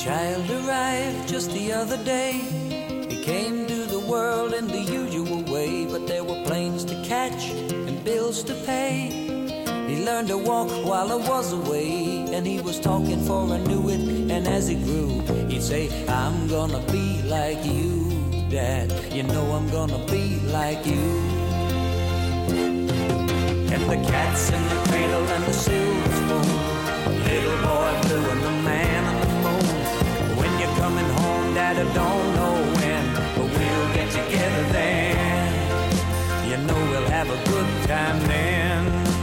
child arrived just the other day. He came to the world in the usual way, but there were planes to catch and bills to pay. He learned to walk while I was away, and he was talking for I knew it. And as he grew, he'd say, I'm gonna be like you, Dad. You know I'm gonna be like you. And the cat's in the cradle and the silver spoon, little boy blue and the man on the moon. When you're coming home, Dad, I don't know when, but we'll get together then. You know we'll have a good time then.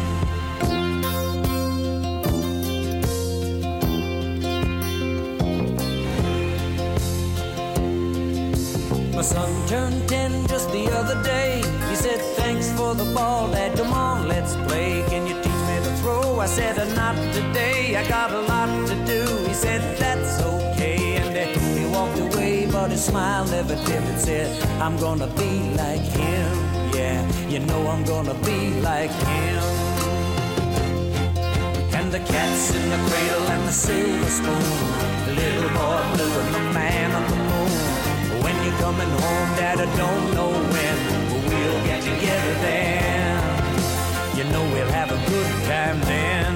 My son turned 10 just the other day. He said, thanks for the ball, Dad, come on, let's play. Can you teach me to throw? I said, not today, I got a lot to do. He said, that's okay, and he walked away, but his smile never dimmed. Said, I'm gonna be like him, yeah, you know I'm gonna be like him. And the cat's in the cradle and the silver spoon, the little boy blue and the man on the moon. When you're coming home, Dad, I don't know when, but we'll get together then. You know we'll have a good time then.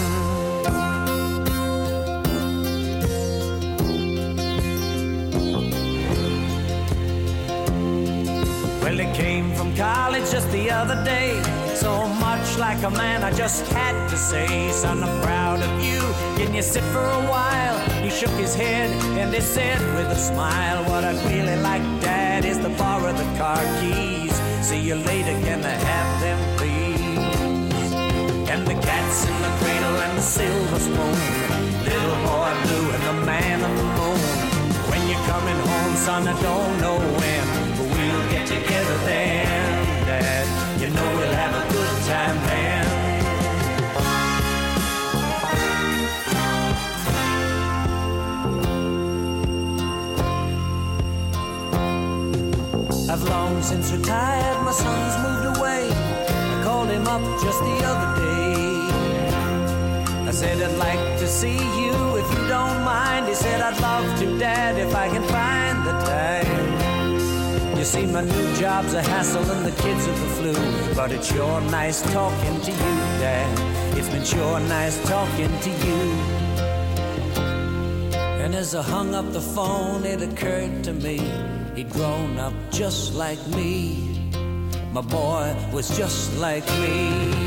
Well, he came from college just the other day, so much like a man, I just had to say, son, I'm proud of you. Can you sit for a while? He shook his head and he said with a smile, what I'd really like, Dad, is to borrow the car keys. See you later, can I have them, please? And the cat's in the cradle and the silver spoon, little boy blue and the man on the moon. When you're coming home, son, I don't know when, but we'll get together then, Dad. You know we'll have a good time then. I've long since retired, my son's moved away. I called him up just the other day. I said, I'd like to see you if you don't mind. He said, I'd love to, Dad, if I can find the time. You see, my new job's a hassle and the kids are the flu, but it's sure nice talking to you, Dad. It's been sure nice talking to you. And as I hung up the phone, it occurred to me, he'd grown up just like me. My boy was just like me.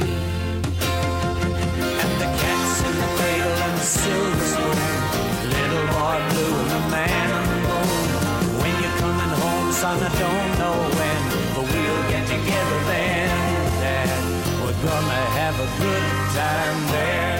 And the cat's in the cradle and the silver spoon, little boy blue and the man on the moon. When you're coming home, son, I don't know when, but we'll get together then, Dad. We're gonna have a good time there.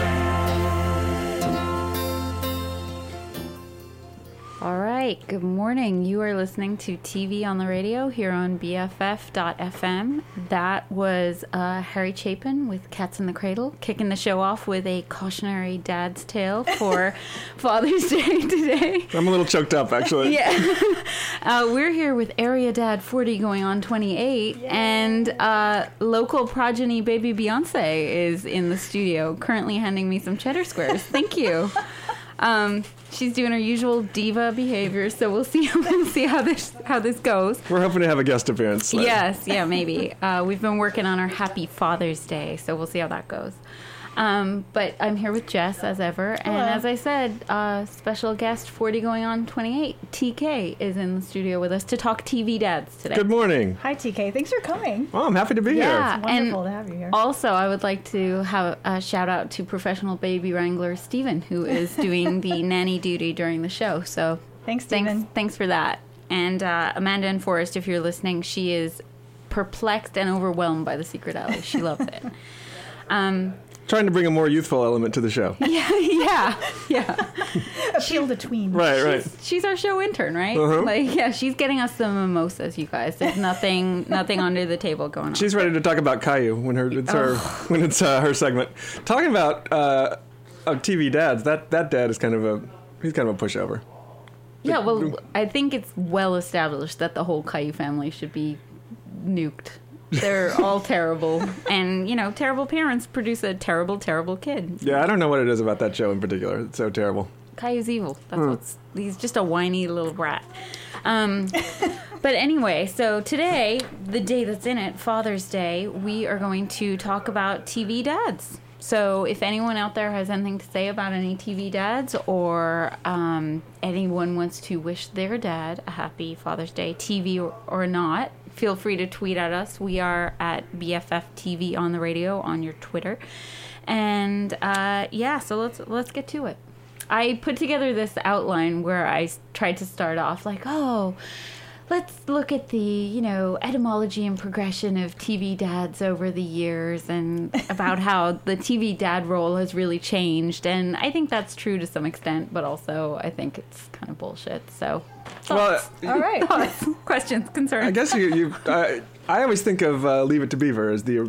All right, good morning. You are listening to TV on the radio here on BFF.FM. That was Harry Chapin with Cats in the Cradle, kicking the show off with a cautionary dad's tale for Father's Day today. I'm a little choked up, actually. Yeah. We're here with Area Dad 40 going on 28, yay. And local progeny baby Beyonce is in the studio, currently handing me some cheddar squares. Thank you. She's doing her usual diva behavior, so we'll see how this goes. We're hoping to have a guest appearance later. Yes, yeah, maybe. We've been working on our Happy Father's Day, so we'll see how that goes. But I'm here with Jess, as ever. Hello. And as I said, special guest 40 going on 28, TK, is in the studio with us to talk TV dads today. Good morning. Hi, TK. Thanks for coming. Oh, I'm happy to be here. Yeah, it's wonderful to have you here. Also, I would like to have a shout out to professional baby wrangler Stephen, who is doing the nanny duty during the show. So thanks, Stephen. Thanks for that. And Amanda and Forrest, if you're listening, she is perplexed and overwhelmed by The Secret Alley. She loves it. Trying to bring a more youthful element to the show. Yeah. Appeal to tweens. Right. She's our show intern, right? Uh-huh. She's getting us the mimosas, you guys. There's nothing under the table going on. She's ready to talk about Caillou when it's her segment. Talking about TV dads, that dad is kind of a pushover. Yeah, well, I think it's well established that the whole Caillou family should be nuked. They're all terrible. And, terrible parents produce a terrible, terrible kid. Yeah, I don't know what it is about that show in particular. It's so terrible. Caillou's evil. He's just a whiny little brat. But anyway, so today, the day that's in it, Father's Day, we are going to talk about TV dads. So if anyone out there has anything to say about any TV dads, or anyone wants to wish their dad a happy Father's Day, TV or not, feel free to tweet at us. We are at BFF TV on the radio on your Twitter. And so let's get to it. I put together this outline where I tried to start off like, let's look at the, etymology and progression of TV dads over the years and about how the TV dad role has really changed. And I think that's true to some extent, but also I think it's kind of bullshit. So, thoughts? All right. Thoughts, questions, concerns? I guess I always think of Leave It to Beaver as the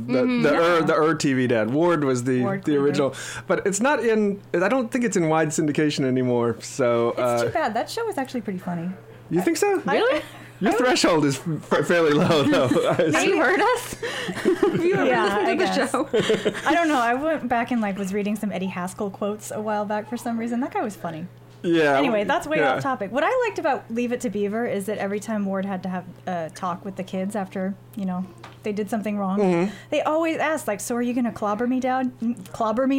TV dad. Ward was the original, but it's not in. I don't think it's in wide syndication anymore. So It's too bad. That show was actually pretty funny. You think so? Really? Your threshold is fairly low, though. Have you heard us? Have you ever listened to the show? I don't know. I went back and was reading some Eddie Haskell quotes a while back for some reason. That guy was funny. Yeah. Anyway, that's way off topic. What I liked about Leave It to Beaver is that every time Ward had to have a talk with the kids after, they did something wrong, they always asked, so are you going to clobber me now, Dad?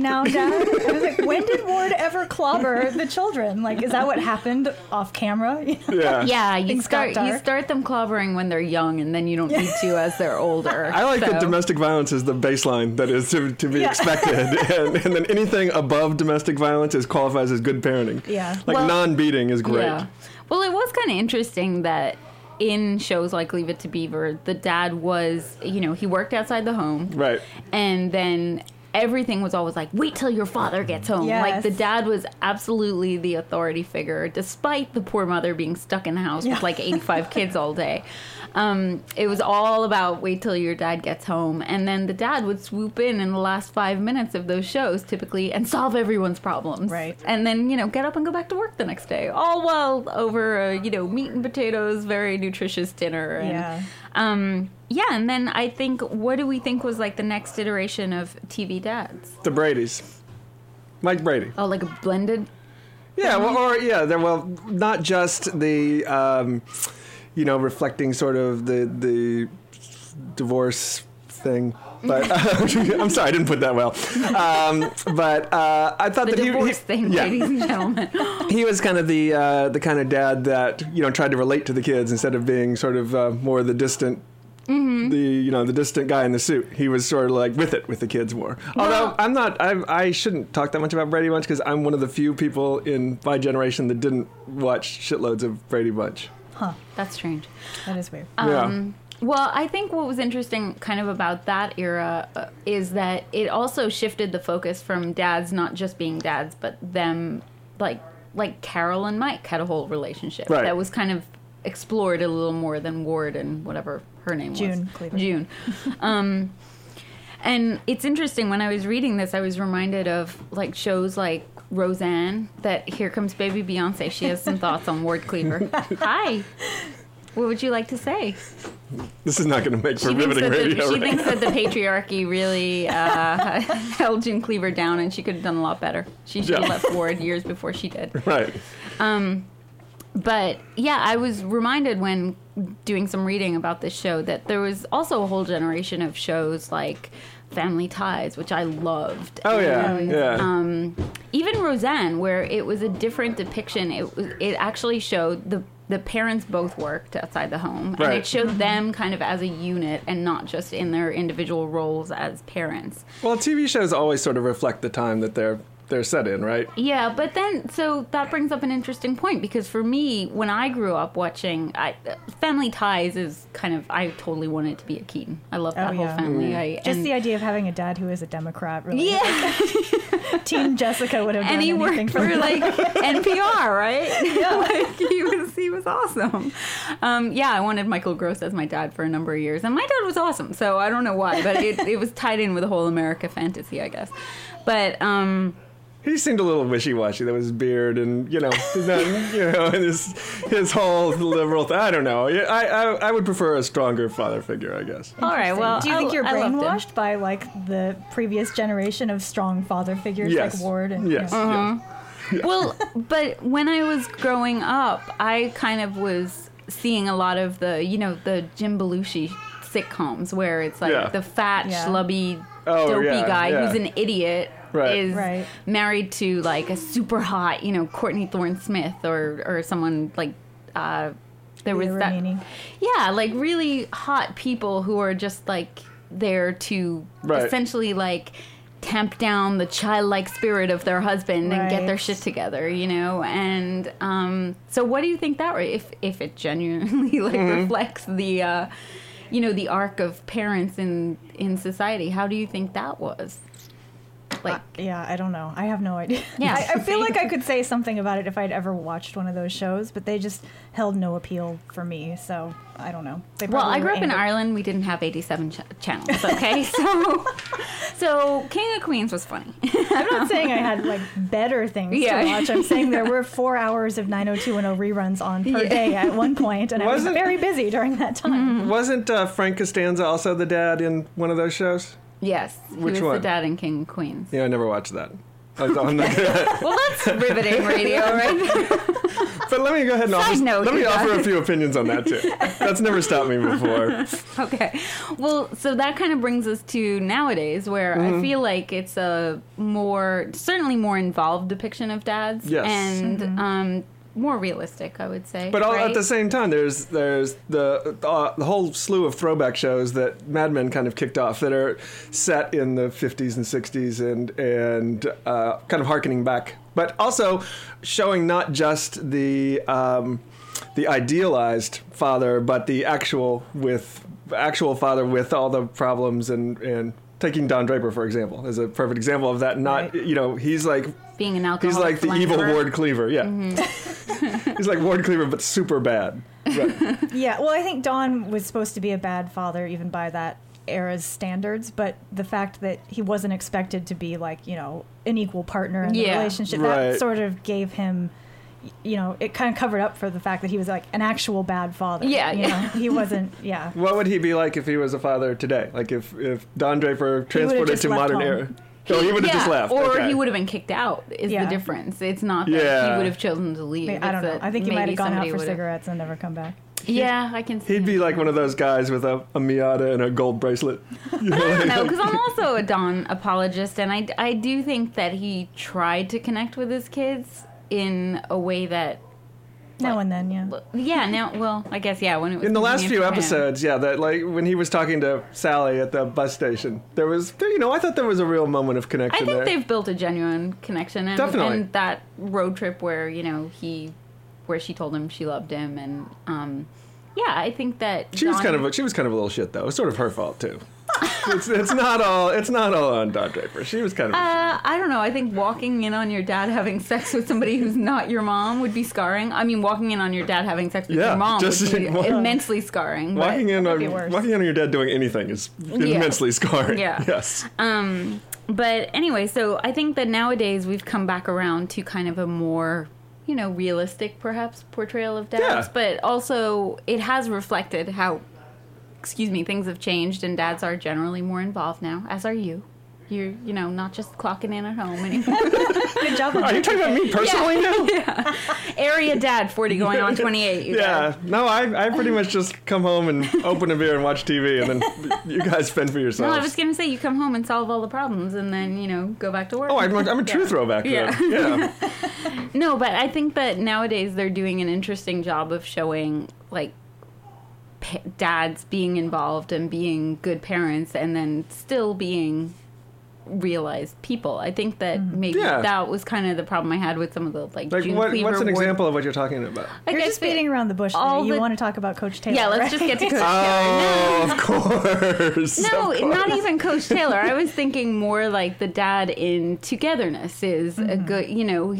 I was like, when did Ward ever clobber the children? Is that what happened off camera? Yeah. Yeah, you Things got dark. start them clobbering when they're young, and then you don't need to as they're older. I like that domestic violence is the baseline that is to be expected, and then anything above domestic violence qualifies as good parenting. Yeah. Non-beating is great. Yeah. Well, it was kind of interesting that in shows like Leave It to Beaver, the dad was, he worked outside the home. Right. And then everything was always like, wait till your father gets home. Yes. The dad was absolutely the authority figure, despite the poor mother being stuck in the house with 85 kids all day. It was all about wait till your dad gets home. And then the dad would swoop in the last 5 minutes of those shows, typically, and solve everyone's problems. Right. And then, get up and go back to work the next day. All while over, meat and potatoes, very nutritious dinner. And, and then I think, what do we think was the next iteration of TV dads? The Bradys. Mike Brady. Oh, like a blended? Yeah, not just the, reflecting sort of the divorce thing. But I'm sorry, I didn't put that well. But I thought the that divorce thing, ladies and gentlemen. He was kind of the kind of dad that tried to relate to the kids instead of being sort of more the distant. The distant guy in the suit. He was sort of with the kids more. Although I shouldn't talk that much about Brady Bunch because I'm one of the few people in my generation that didn't watch shitloads of Brady Bunch. Huh. That's strange. That is weird. Well, I think what was interesting kind of about that era is that it also shifted the focus from dads not just being dads, but them, like Carol and Mike had a whole relationship that was kind of explored a little more than Ward and whatever her name was. June Cleaver. June. And it's interesting, when I was reading this, I was reminded of shows like Roseanne, that Here Comes Baby Beyonce. She has some thoughts on Ward Cleaver. Hi. What would you like to say? This is not going to make for riveting radio. She thinks that the patriarchy really held June Cleaver down, and she could have done a lot better. She should have left Ward years before she did. Right. But yeah, I was reminded when doing some reading about this show that there was also a whole generation of shows like Family Ties, which I loved. Oh yeah. Even Roseanne, where it was a different depiction. It actually showed the parents both worked outside the home, and it showed them kind of as a unit and not just in their individual roles as parents. Well, TV shows always sort of reflect the time that they're set in, right? Yeah, but then, so that brings up an interesting point, because for me, when I grew up watching, Family Ties is kind of, I totally wanted it to be a Keaton. I love that whole family. Just the idea of having a dad who is a Democrat, really. Yeah. Team Jessica would have done anything for And he worked for NPR, right? Yeah. he was awesome. I wanted Michael Gross as my dad for a number of years, and my dad was awesome, so I don't know why, but it was tied in with the whole America fantasy, I guess. But, he seemed a little wishy-washy. There was his beard and, and his whole liberal thing. I don't know. I would prefer a stronger father figure, I guess. All right, well, do you think you're I loved him. brainwashed by, the previous generation of strong father figures like Ward? And, Yes. Uh-huh. Yes. Well, but when I was growing up, I kind of was seeing a lot of the, the Jim Belushi sitcoms where it's like the fat, schlubby, dopey guy who's an idiot is married to like a super hot, Courtney Thorne Smith or someone like there was that. Yeah, like really hot people who are just like there to essentially like tamp down the childlike spirit of their husband and get their shit together, and so what do you think that if it genuinely like reflects the the arc of parents in society? How do you think that was? Like, I don't know. I have no idea. Yeah, I feel like I could say something about it if I'd ever watched one of those shows, but they just held no appeal for me. So I don't know. Well, I grew up in Ireland. We didn't have 87 channels. Okay, so King of Queens was funny. I'm not saying I had like better things to watch. I'm saying there were 4 hours of 90210 reruns on per day at one point, and I was very busy during that time. Wasn't Frank Costanza also the dad in one of those shows? Yes. Which he was one? the dad in King of Queens. Yeah, I never watched that. I'm not gonna... Well, that's riveting radio, right? But let me go ahead and offer a few opinions on that, too. That's never stopped me before. Okay. Well, so that kind of brings us to nowadays, where I feel like it's certainly more involved depiction of dads. Yes. And more realistic, I would say. But at the same time, there's the whole slew of throwback shows that Mad Men kind of kicked off that are set in the 50s and 60s and kind of harkening back, but also showing not just the idealized father, but the actual father with all the problems and taking Don Draper, for example, is a perfect example of that. Not he's like being an alcoholic. He's like the evil Ward Cleaver. Yeah. He's like Ward Cleaver, but super bad. Right. Yeah, well, I think Don was supposed to be a bad father, even by that era's standards, but the fact that he wasn't expected to be like, an equal partner in the relationship, that sort of gave him, it kind of covered up for the fact that he was like an actual bad father. Yeah. He wasn't, What would he be like if he was a father today? Like if Don Draper transported to modern era? So he would have just left. Or he would have been kicked out, is the difference. It's not that he would have chosen to leave. I don't know. I think he might have gone out for cigarettes and never come back. Yeah, I can see He'd be like one of those guys with a Miata and a gold bracelet. I don't know, because I'm also a Don apologist, and I do think that he tried to connect with his kids in a way that... Now and then, I guess, when it was... In the last few episodes, that like when he was talking to Sally at the bus station, there was, I thought there was a real moment of connection there. I think they've built a genuine connection. And, Definitely. And that road trip where, where she told him she loved him, and, I think that she was kind of a little shit, though. It was sort of her fault, too. It's not all on Don Draper. She was kind of. I don't know. I think walking in on your dad having sex with somebody who's not your mom would be scarring. I mean, walking in on your dad having sex with your mom would be immensely scarring. Walking in on your dad doing anything is immensely scarring. Yeah. Yes. But anyway, so I think that nowadays we've come back around to kind of a more, realistic, perhaps, portrayal of dads. Yeah. But also, it has reflected how. Things have changed, and dads are generally more involved now, as are you. You're, not just clocking in at home anymore. Good job. Are you talking about me personally now? Yeah. Area dad, 40 going on 28. No, I pretty much just come home and open a beer and watch TV, and then you guys fend for yourselves. No, I was going to say, you come home and solve all the problems, and then, go back to work. Oh, I'm a true throwback then. Yeah. No, but I think that nowadays they're doing an interesting job of showing, like, dads being involved and being good parents, and then still being realized people. I think that maybe that was kind of the problem I had with some of the June Cleaver. What's an example of what you're talking about? You're just beating around the bush. You want to talk about Coach Taylor? Yeah, let's just get to Coach Taylor. Oh, of course. No, not even Coach Taylor. I was thinking more like the dad in Togetherness is a good.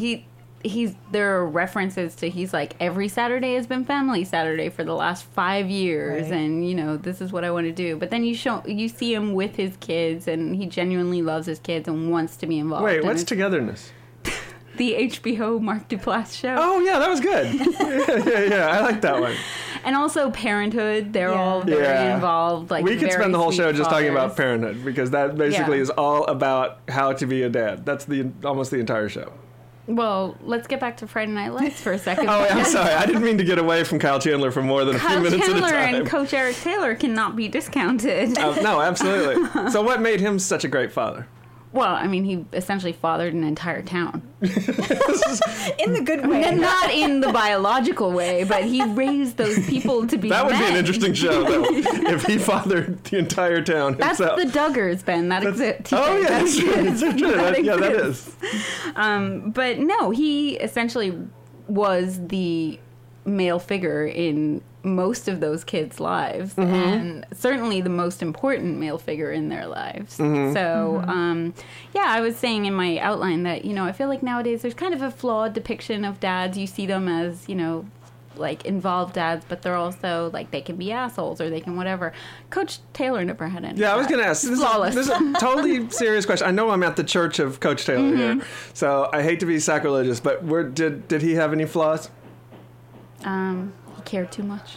There are references to he's like every Saturday has been family Saturday for the last 5 years, and this is what I want to do. But then you see him with his kids, and he genuinely loves his kids and wants to be involved. Wait, what's Togetherness? The HBO Mark Duplass show. Oh yeah, that was good. yeah, I like that one. And also Parenthood, they're all very involved. We could spend the whole show just talking about Parenthood, because that basically is all about how to be a dad. That's almost the entire show. Well, let's get back to Friday Night Lights for a second. Oh, I'm sorry. I didn't mean to get away from Kyle Chandler for more than a few Kyle minutes Chandler at a time. and Coach Eric Taylor cannot be discounted. No, absolutely. So what made him such a great father? Well, I mean, he essentially fathered an entire town. In the good way. And not in the biological way, but he raised those people to be That would be an men. interesting show, though, if he fathered the entire town That's himself. the Duggars, Ben. That exists. Oh, yeah, that's true. That's true. That Yeah, that exists. is. But no, he essentially was the male figure in most of those kids' lives, and certainly the most important male figure in their lives. So, yeah, I was saying in my outline that, you know, I feel like nowadays there's kind of a flawed depiction of dads. You see them as, you know, like involved dads, but they're also like they can be assholes or they can whatever. Coach Taylor never had any. Yeah, I was of that. going to ask. Flawless. This is a totally serious question. I know I'm at the church of Coach Taylor here, so I hate to be sacrilegious, but did he have any flaws? He cared too much.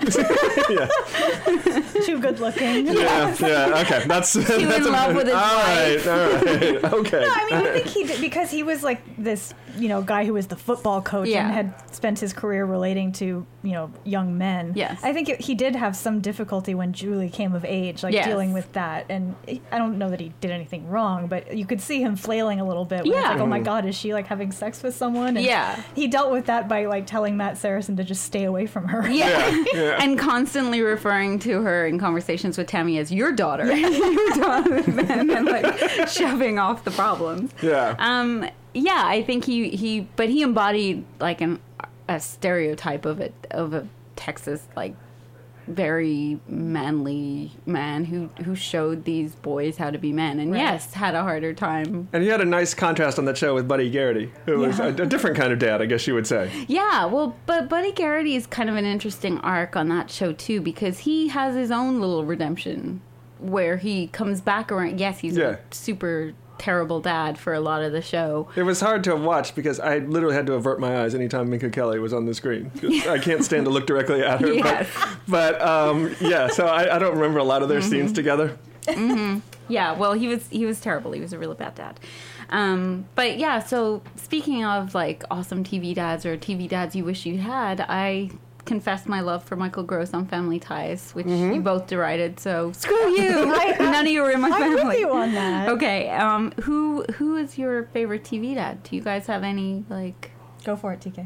Too good looking. Yeah, okay. That's Too in love with his wife. All right, okay. No, I mean, I think he did because he was like this, you know, guy who was the football coach Yeah. and had spent his career relating to, you know, young men. Yes. I think he did have some difficulty when Julie came of age, like Yes. dealing with that. And I don't know that he did anything wrong, but you could see him flailing a little bit. When it's Yeah. like, oh my God, is she like having sex with someone? And Yeah. He dealt with that by like telling Matt Saracen to just stay away from her. Yeah. And constantly referring to her in conversations with Tammy as your daughter. Your daughter. And then like shoving off the problems. Yeah. Yeah, I think he embodied like a stereotype of a Texas like very manly man who showed these boys how to be men, and yes, had a harder time. And he had a nice contrast on that show with Buddy Garrity, who was a different kind of dad, I guess you would say. Yeah, well, but Buddy Garrity is kind of an interesting arc on that show too, because he has his own little redemption where he comes back around. Yes, he's a super terrible dad for a lot of the show. It was hard to watch because I literally had to avert my eyes anytime Minka Kelly was on the screen. I can't stand to look directly at her. Yes. But yeah, so I don't remember a lot of their scenes together. Yeah, well, he was terrible. He was a really bad dad. But yeah, so speaking of like awesome TV dads or TV dads you wish you had, I confessed my love for Michael Gross on Family Ties, which you both derided. So screw you! None of you were in my family. I'm with you on that. Okay, who is your favorite TV dad? Do you guys have any like? Go for it, TK.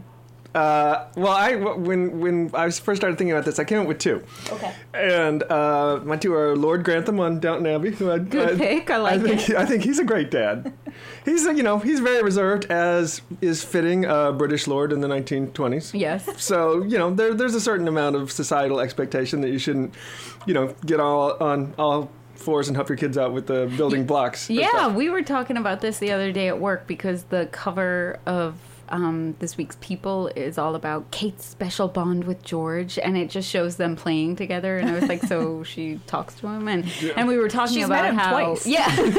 Well, when I first started thinking about this, I came up with two. Okay. And my two are Lord Grantham on Downton Abbey. Good pick. I like it. I think he's a great dad. He's he's very reserved, as is fitting a British lord in the 1920s. Yes. So there's a certain amount of societal expectation that you shouldn't get on all fours and help your kids out with the building blocks. Yeah, we were talking about this the other day at work because the cover of this week's People is all about Kate's special bond with George, and it just shows them playing together. And I was like, so she talks to him, and we were talking She's about met him how twice.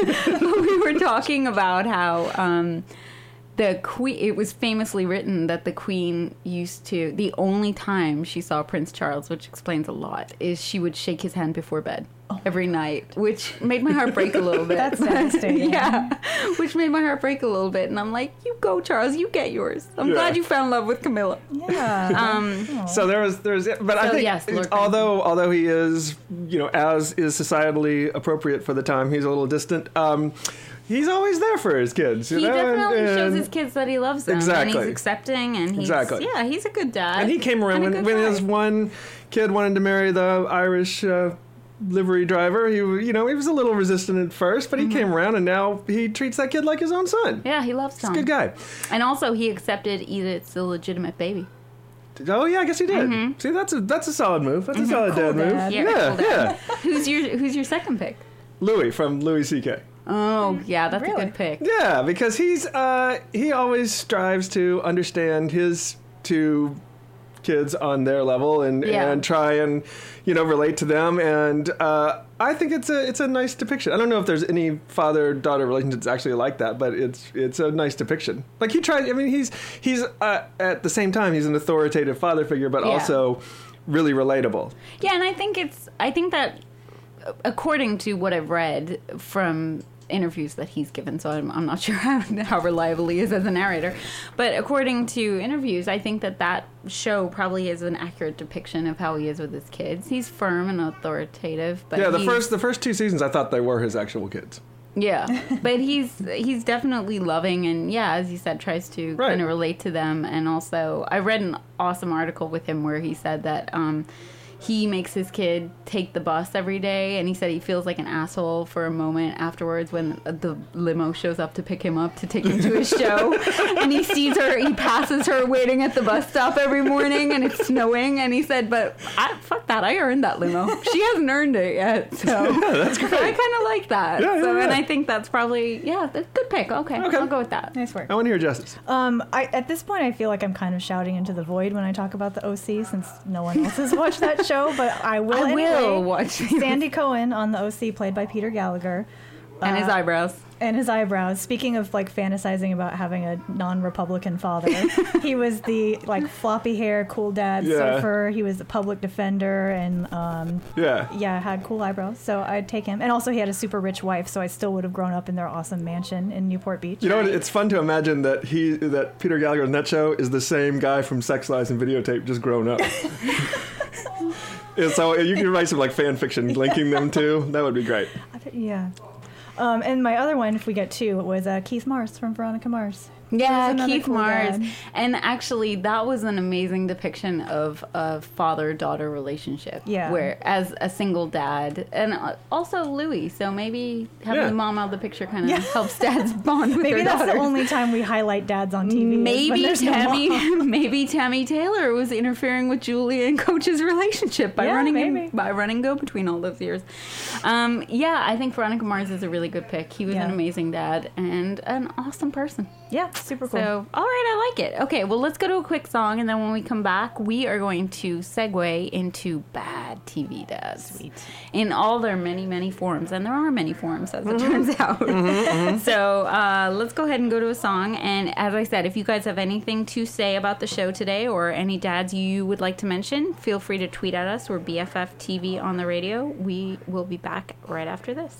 we were talking about how the Queen. It was famously written that the Queen used to. The only time she saw Prince Charles, which explains a lot, is she would shake his hand before bed. Every night, which made my heart break a little bit. That's devastating. Yeah, which made my heart break a little bit. And I'm like, you go, Charles, you get yours. I'm glad you found love with Camilla. Yeah. So there's but I think yes, Lord although he is as is societally appropriate for the time, he's a little distant. He's always there for his kids. He definitely shows his kids that he loves them. Exactly. And he's accepting, and he's he's a good dad. And he came around and a when good guy. his one kid wanted to marry the Irish livery driver. He was a little resistant at first, but he came around, and now he treats that kid like his own son. Yeah, he loves Tom. He's a good guy. And also, he accepted Edith's illegitimate baby. Oh yeah, I guess he did. See, that's a solid move. That's a solid dad move. dad. Yeah, cool Yeah. Who's your second pick? Louis from Louis C.K. Oh, yeah, that's a Really? good pick. Yeah, because he always strives to understand his two kids on their level and try and relate to them, and I think it's a nice depiction. I don't know if there's any father-daughter relationships actually like that, but it's a nice depiction. Like he tries. I mean, he's at the same time he's an authoritative father figure, but also really relatable. Yeah, and I think that according to what I've read from interviews that he's given, so I'm not sure how reliable he is as a narrator. But according to interviews, I think that show probably is an accurate depiction of how he is with his kids. He's firm and authoritative. But yeah, the first 2 seasons, I thought they were his actual kids. Yeah, but he's definitely loving, and yeah, as you said, tries to kind of relate to them. And also, I read an awesome article with him where he said that he makes his kid take the bus every day, and he said he feels like an asshole for a moment afterwards when the limo shows up to pick him up to take him to his show, and he passes her waiting at the bus stop every morning, and it's snowing, and he said, but fuck that, I earned that limo. She hasn't earned it yet, so yeah, that's great. So I kind of like that. And I think that's probably, that's a good pick. Okay, I'll go with that. Nice work. I want to hear Jess's. At this point, I feel like I'm kind of shouting into the void when I talk about the OC, since no one else has watched that show, but I will anyway. Watch Sandy Cohen on the OC, played by Peter Gallagher. And his eyebrows. And his eyebrows. Speaking of like fantasizing about having a non-Republican father, he was the like floppy hair, cool dad, surfer. He was a public defender, and had cool eyebrows. So I'd take him. And also he had a super rich wife, so I still would have grown up in their awesome mansion in Newport Beach. You know what? It's fun to imagine that Peter Gallagher in that show is the same guy from Sex, Lies, and Videotape, just grown up. So you can write some like fan fiction linking them to. That would be great. Yeah. And my other one, if we get 2, was Keith Mars from Veronica Mars. Yeah, Keith Mars. And actually, that was an amazing depiction of a father-daughter relationship. Yeah. Where, as a single dad, and also Louis, so maybe having mom out of the picture kind of helps dads bond with maybe their that's daughters. the only time we highlight dads on TV. Maybe Tammy Taylor was interfering with Julie and Coach's relationship by running go between all those years. I think Veronica Mars is a really good pick. He was an amazing dad and an awesome person. Yeah, super cool. So, all right, I like it. Okay, well, let's go to a quick song, and then when we come back, we are going to segue into bad TV dads. Sweet. In all their many, many forms, and there are many forms, as it turns out. So, let's go ahead and go to a song, and as I said, if you guys have anything to say about the show today, or any dads you would like to mention, feel free to tweet at us. We're BFF TV on the radio. We will be back right after this.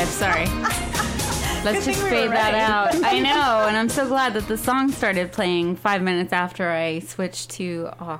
5. Sorry. Let's Good just thing we fade were that right. out. I know, and I'm so glad that the song started playing 5 minutes after I switched to aux.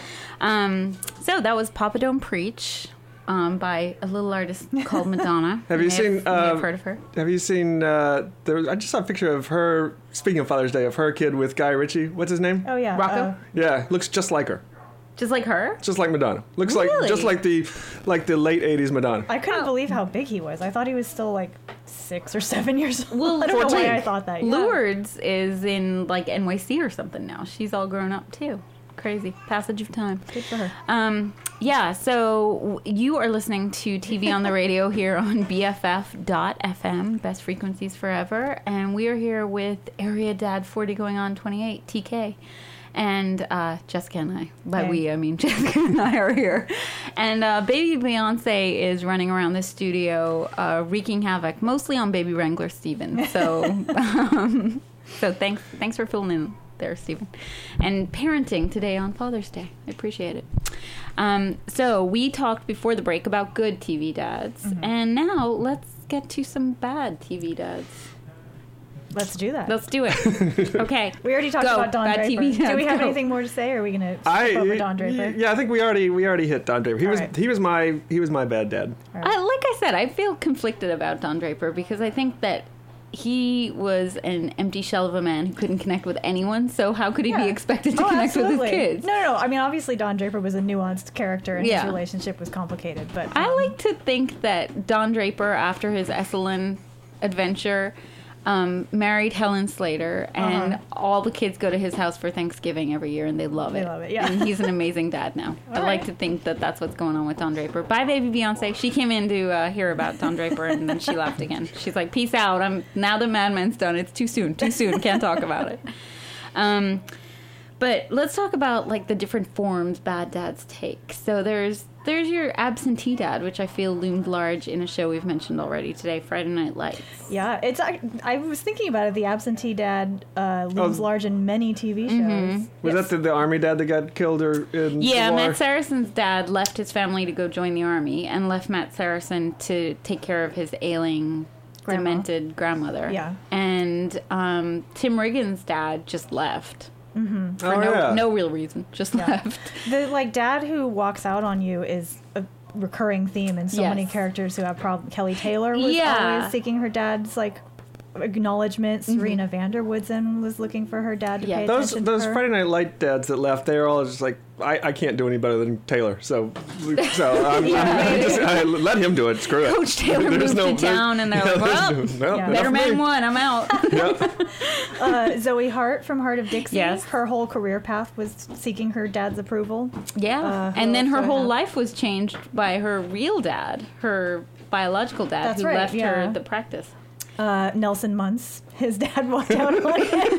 So that was Papa Don't Preach by a little artist called Madonna. Have you seen? You may have heard of her? Have you seen? I just saw a picture of her. Speaking of Father's Day, of her kid with Guy Ritchie. What's his name? Oh yeah, Rocco? Yeah, looks just like her. Just like her? Just like Madonna. Looks Really? like just like the late '80s Madonna. I couldn't believe how big he was. I thought he was still like 6 or 7 years old. Well, I don't know 14. why I thought that. Yeah. Lourdes is in like NYC or something now. She's all grown up too. Crazy passage of time. Good for her. Yeah, so you are listening to TV on the radio here on BFF.FM, Best Frequencies Forever, and we are here with Area Dad 40 going on 28, TK, and Jessica and I. By Hey. we, I mean Jessica and I are here. And Baby Beyonce is running around the studio wreaking havoc, mostly on Baby Wrangler Steven. So, so thanks for filling in there, Stephen. And parenting today on Father's Day. I appreciate it. So we talked before the break about good TV dads, and now let's get to some bad TV dads. Let's do that. Let's do it. Okay. We already talked Go. about Don Bad Draper. TV Do we dads, have go. anything more to say, or are we going to skip over Don Draper? Yeah, I think we already hit Don Draper. All right. He was my bad dad. Like I said, I feel conflicted about Don Draper because I think that he was an empty shell of a man who couldn't connect with anyone, so how could he be Yeah. expected to Oh, connect with absolutely. his kids? No. I mean, obviously, Don Draper was a nuanced character, and Yeah. his relationship was complicated. But I like to think that Don Draper, after his Esalen adventure, married Helen Slater, and all the kids go to his house for Thanksgiving every year, and they love it. They love it, yeah. And he's an amazing dad now. I like right. to think that that's what's going on with Don Draper. Bye, Baby Beyonce. She came in to hear about Don Draper, and then she left again. She's like, peace out. Now the Mad Men's done. It's too soon. Can't talk about it. But let's talk about like the different forms bad dads take. So there's your absentee dad, which I feel loomed large in a show we've mentioned already today, Friday Night Lights. yeah, I was thinking about it. The absentee dad looms large in many TV shows. Was that the army dad that got killed in Yeah, the war? Matt Saracen's dad left his family to go join the army and left Matt Saracen to take care of his ailing, Grandma. demented grandmother. Yeah. And Tim Riggins' dad just left. For Oh, yeah. no real reason, just left. The like dad who walks out on you is a recurring theme in so Yes. many characters who have problems. Kelly Taylor was Yeah. always seeking her dad's like acknowledgement. Serena Vanderwoodson was looking for her dad to Yeah. pay Those attention to her. Friday Night Light dads that left, they're all just like, I can't do any better than Taylor, so I let him do it. Screw it. Coach Taylor There's moved to town, and they're like, well, Yeah. Better enough Man me. won. I'm out. Zoe Hart from Heart of Dixie. Yes. Her whole career path was seeking her dad's approval. Yeah. who And then else her do I whole have? life was changed by her real dad, her biological dad, That's who right, left yeah. her the practice. Nelson Muntz, his dad walked out on him.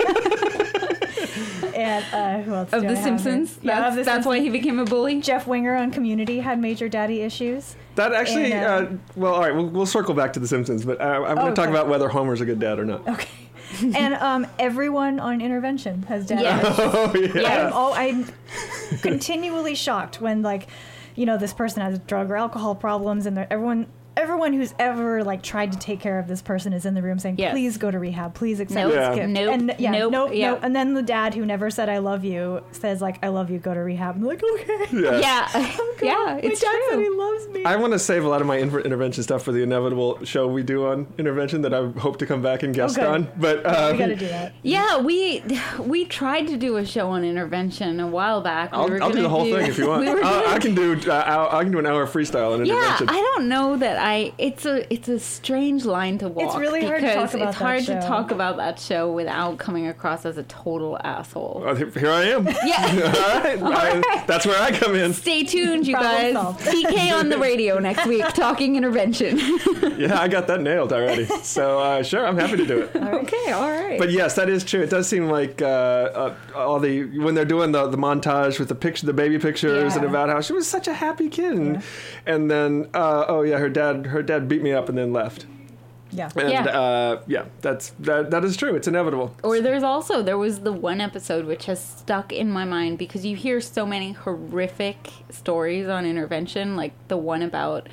And who else? Of do The I have Simpsons. here? Yeah, of The That's why he became a bully. Jeff Winger on Community had major daddy issues. That actually, And, well, all right, we'll circle back to The Simpsons, but I'm going to talk Okay. about whether Homer's a good dad or not. Okay. And everyone on Intervention has daddy Yeah. issues. Oh, yeah. I'm continually shocked when, like, you know, this person has drug or alcohol problems, and everyone who's ever like tried to take care of this person is in the room saying, Yes. "Please go to rehab. Please accept Nope. this Yeah. gift." Nope. And Nope. nope. Yeah. And then the dad who never said "I love you" says like, "I love you. Go to rehab." I'm like, okay. Yeah. Yeah. Yeah, it's My dad said he true. loves me. I want to save a lot of my intervention stuff for the inevitable show we do on intervention that I hope to come back and guest Okay. on. But we got to do that. Yeah, we tried to do a show on intervention a while back. I'll do the whole thing if you want. We were I can do an hour freestyle on Yeah, intervention. I don't know that it's a strange line to walk. really hard to because talk about it's that hard to show. talk about that show without coming across as a total asshole. Here I am. Yeah. All right. That's where I come in. Stay tuned, you Problem guys. solved. TK on the radio next week talking intervention. Yeah, I got that nailed already. So sure, I'm happy to do it. Okay, all right. But yes, that is true. It does seem like all when they're doing the montage with the baby pictures Yeah. and about how she was such a happy kid, and then her dad beat me up and then left. Yeah. And that is true. It's inevitable. Or there was the one episode which has stuck in my mind because you hear so many horrific stories on intervention, like the one about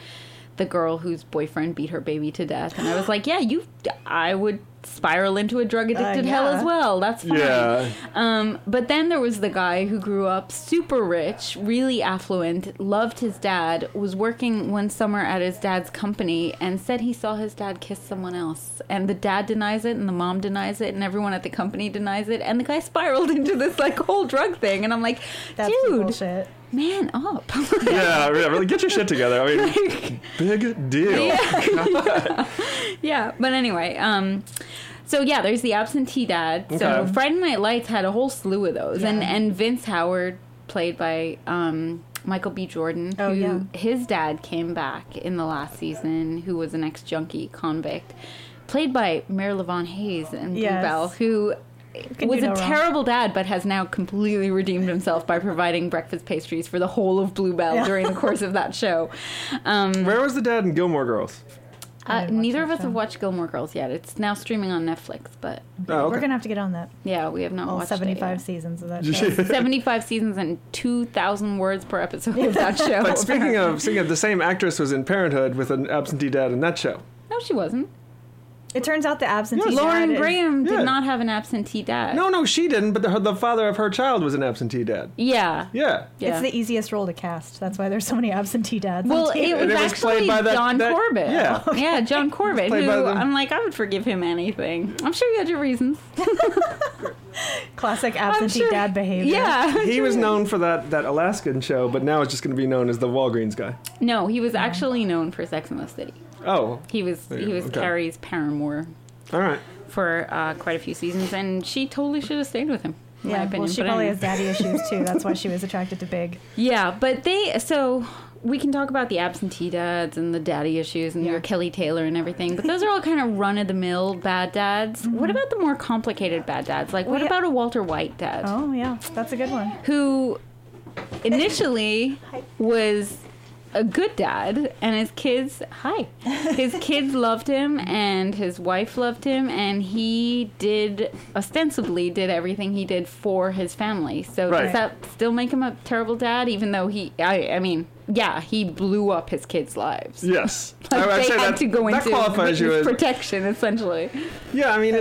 the girl whose boyfriend beat her baby to death. And I was like, yeah, I would spiral into a drug addicted hell as well. That's fine. Yeah. But then there was the guy who grew up super rich, really affluent, loved his dad, was working one summer at his dad's company, and said he saw his dad kiss someone else. And the dad denies it, and the mom denies it, and everyone at the company denies it. And the guy spiraled into this like whole drug thing. And I'm like, That's dude, bullshit. man up. Yeah, really get your shit together. I mean, big deal. Yeah, but anyway, so yeah, there's the absentee dad. So Okay. Friday Night Lights had a whole slew of those, Yeah. and Vince Howard, played by Michael B. Jordan, Oh, who yeah. his dad came back in the last season, who was an ex-junkie convict, played by Mayor LaVon Hayes and Yes. Bluebell, who Can was do a no wrong. terrible dad, but has now completely redeemed himself by providing breakfast pastries for the whole of Bluebell Yeah. during the course of that show. Where was the dad in Gilmore Girls? I didn't watch Neither that of us show. have watched Gilmore Girls yet. It's now streaming on Netflix, but Oh, okay. We're gonna have to get on that. yeah, we have not All watched 75 it yet. seasons of that show. 75 seasons and 2,000 words per episode of that show. But speaking of, the same actress was in Parenthood with an absentee dad in that show. No, she wasn't. It turns out the absentee dad Lauren is- Graham Yeah. did not have an absentee dad. No, she didn't. But the father of her child was an absentee dad. Yeah. Yeah. Yeah. It's the easiest role to cast. That's why there's so many absentee dads. Well, on TV. it was And it was actually played by that- John that- Corbett. yeah. Yeah, John Corbett, Played who by the- I'm like, I would forgive him anything. I'm sure you had your reasons. Classic absentee sure- dad behavior. Yeah. He was known for that Alaskan show, but now it's just going to be known as the Walgreens guy. No, he was actually known for Sex and the City. Oh, He was Okay. Carrie's paramour all right. for quite a few seasons, and she totally should have stayed with him. In my Yeah, opinion. well, she But probably anyway. has daddy issues too. That's why she was attracted to Big. Yeah, but so we can talk about the absentee dads and the daddy issues and Yeah. your Kelly Taylor and everything, but those are all kind of run-of-the-mill bad dads. What about the more complicated bad dads? Like, what Well, yeah. about a Walter White dad Oh yeah, that's a good one. who initially was a good dad, and his kids loved him, and his wife loved him, and he ostensibly did everything he did for his family. So Right. does that still make him a terrible dad, even though I mean, yeah, he blew up his kids' lives. Yes. Like, I'd they say had that, to go that into qualifies you witness as protection, essentially. Yeah, I mean,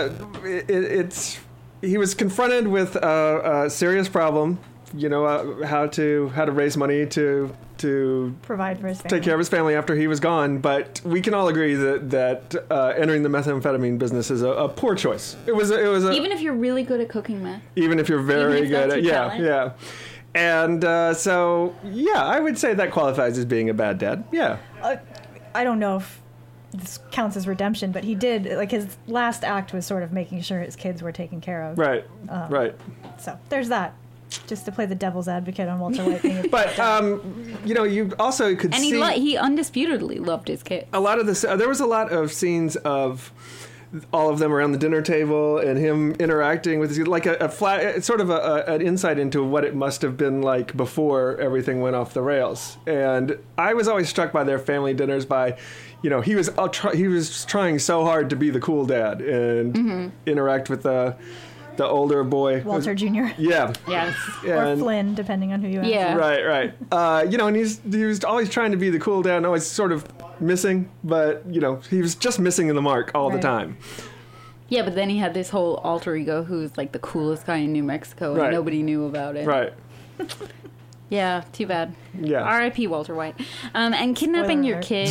it's he was confronted with a serious problem. You know, how to raise money to Provide for his family. take care of his family after he was gone. But we can all agree that entering the methamphetamine business is a poor choice. It was a Even if you're really good at cooking meth. even if you're very Even if good that's at your yeah talent. yeah. And so yeah, I would say that qualifies as being a bad dad. Yeah. I don't know if this counts as redemption, but he did, like, his last act was sort of making sure his kids were taken care of. Right. Right. So there's that. Just to play the devil's advocate on Walter White being a But you know, you also could And see he undisputedly loved his kids. a lot of this. There was a lot of scenes of all of them around the dinner table and him interacting with his, like a flat, it's sort of an insight into what it must have been like before everything went off the rails. And I was always struck by their family dinners by, you know, he was trying so hard to be the cool dad and interact with the older boy. Walter Jr. Yeah. Yes. or And- Flynn, depending on who you ask. Yeah. Right. You know, and he was always trying to be the cool dad and always sort of missing, but, you know, he was just missing in the mark all the Right. time. Yeah, but then he had this whole alter ego who's like the coolest guy in New Mexico, and Right. nobody knew about it. Right. Yeah, too bad. Yeah. R.I.P. Walter White. And kidnapping Spoiler your alert.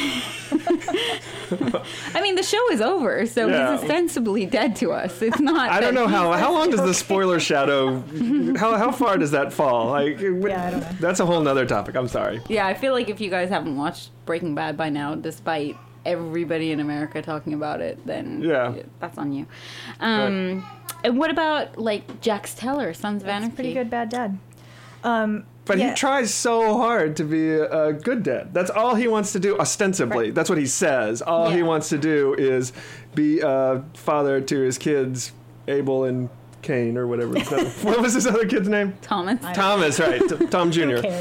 kid. I mean, the show is over, so Yeah. he's ostensibly dead to us. It's not. I don't know that how long does the spoiler shadow, how far does that fall? Like, Yeah, I don't know. That's a whole nother topic. I'm sorry. Yeah, I feel like if you guys haven't watched Breaking Bad by now, despite everybody in America talking about it, then Yeah. that's on you. And what about like Jax Teller, Sons of That's Anarchy? pretty good bad dad. But Yeah. he tries so hard to be a good dad. That's all he wants to do, ostensibly. Right. That's what he says. All he Yeah. wants to do is be a father to his kids, Abel and Cain, or whatever. What was his other kid's name? Thomas. Thomas, right. Tom Jr. Who cares?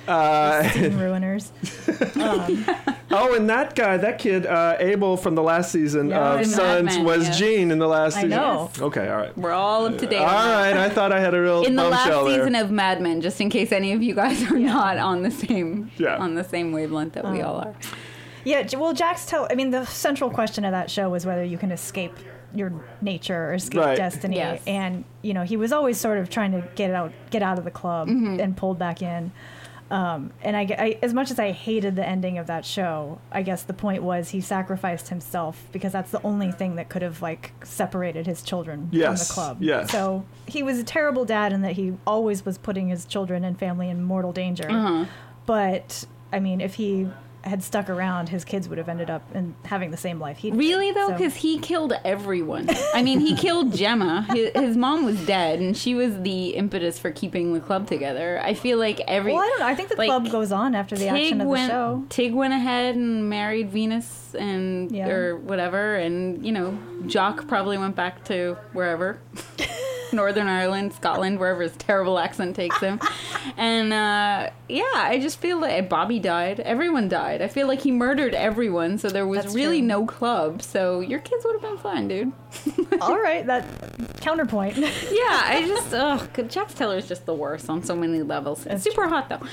Scene ruiners. Oh, and that kid, Abel from the last season of in Mad Sons Men, was yeah. Gene in the last I season. know. Okay, all right. We're all up to date. All on that. right, I thought I had a real In the last bombshell there. season of Mad Men, just in case any of you guys are not on the same Yeah. on the same wavelength that we all are. Yeah, well, the central question of that show was whether you can escape your nature or escape Right. destiny. Yes. And, he was always sort of trying to get out of the club and pulled back in. And I, as much as I hated the ending of that show, I guess the point was he sacrificed himself because that's the only thing that could have separated his children from Yes, the club. yes. So he was a terrible dad in that he always was putting his children and family in mortal danger. But I mean, if he had stuck around, his kids would have ended up having the same life he did. Really though, So- because he killed everyone. I mean, he killed Gemma. His mom was dead, and she was the impetus for keeping the club together. I feel like Well, I don't know. I think the club goes on after the action of the show. Tig went ahead and married Venus and Yeah. or whatever, and Jock probably went back to wherever. Northern Ireland, Scotland, wherever his terrible accent takes him. And I just feel like Bobby died. Everyone died. I feel like he murdered everyone, so there was That's really true. no club. So your kids would have been fine, dude. All right, that counterpoint. Yeah, I just Jax Teller is just the worst on so many levels. It's super hot though.